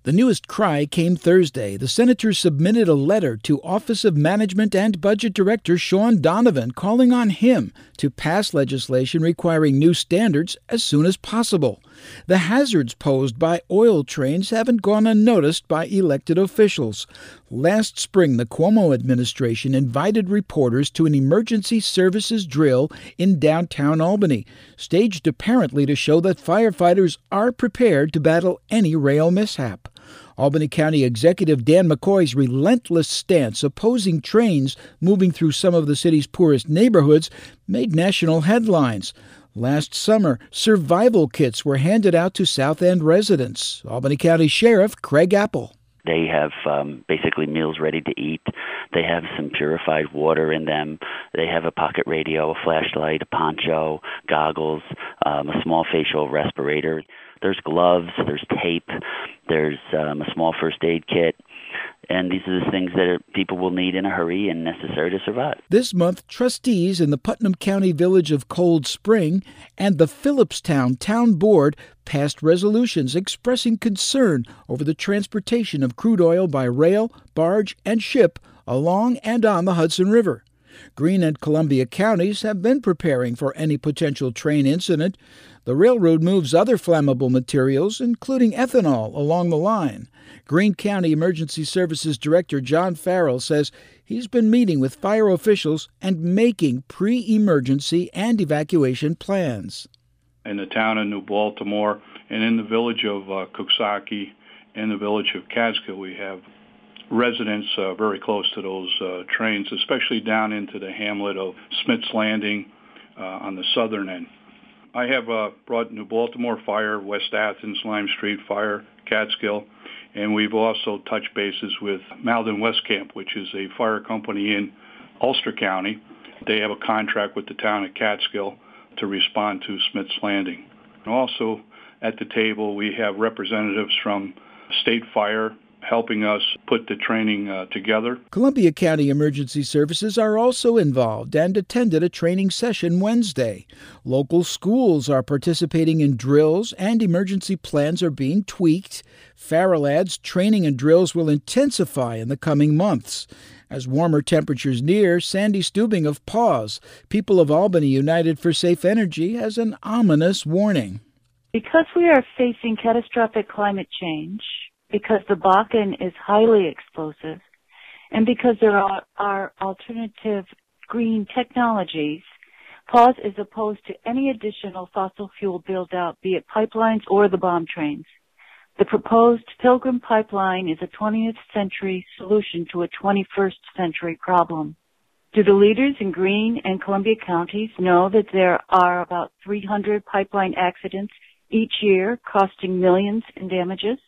The newest cry came Thursday. The senators submitted a letter to Office of Management and Budget Director Sean Donovan calling on him to pass legislation requiring new standards as soon as possible. The hazards posed by oil trains haven't gone unnoticed by elected officials. Last spring, the Cuomo administration invited reporters to an emergency services drill in downtown Albany, staged apparently to show that firefighters are prepared to battle any rail mishap. Albany County Executive Dan McCoy's relentless stance opposing trains moving through some of the city's poorest neighborhoods made national headlines. Last summer, survival kits were handed out to South End residents. Albany County Sheriff Craig Apple. They have basically meals ready to eat. They have some purified water in them. They have a pocket radio, a flashlight, a poncho, goggles, a small facial respirator. There's gloves, there's tape, there's a small first aid kit. And these are the things that people will need in a hurry and necessary to survive. This month, trustees in the Putnam County village of Cold Spring and the Phillipstown Town Board passed resolutions expressing concern over the transportation of crude oil by rail, barge, and ship along and on the Hudson River. Greene and Columbia counties have been preparing for any potential train incident. The railroad moves other flammable materials, including ethanol, along the line. Greene County Emergency Services Director John Farrell says he's been meeting with fire officials and making pre-emergency and evacuation plans. In the town of New Baltimore and in the village of Coxsackie and the village of Catskill, we have residents very close to those trains, especially down into the hamlet of Smith's Landing on the southern end. I have brought New Baltimore Fire, West Athens, Lime Street Fire, Catskill, and we've also touched bases with Malden Westcamp, which is a fire company in Ulster County. They have a contract with the town of Catskill to respond to Smith's Landing. And also at the table, we have representatives from State Fire helping us put the training together. Columbia County Emergency Services are also involved and attended a training session Wednesday. Local schools are participating in drills and emergency plans are being tweaked. Farrell adds training and drills will intensify in the coming months. As warmer temperatures near, Sandy Stubing of PAWS, People of Albany United for Safe Energy, has an ominous warning. Because we are facing catastrophic climate change, because the Bakken is highly explosive, and because there are alternative green technologies, PAWS is opposed to any additional fossil fuel build-out, be it pipelines or the bomb trains. The proposed Pilgrim Pipeline is a 20th century solution to a 21st century problem. Do the leaders in Greene and Columbia counties know that there are about 300 pipeline accidents each year, costing millions in damages?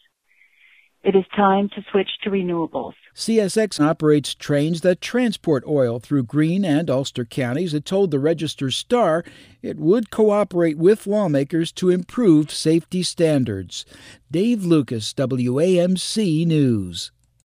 It is time to switch to renewables. CSX operates trains that transport oil through Greene and Ulster counties. It told the Register-Star it would cooperate with lawmakers to improve safety standards. Dave Lucas, WAMC News.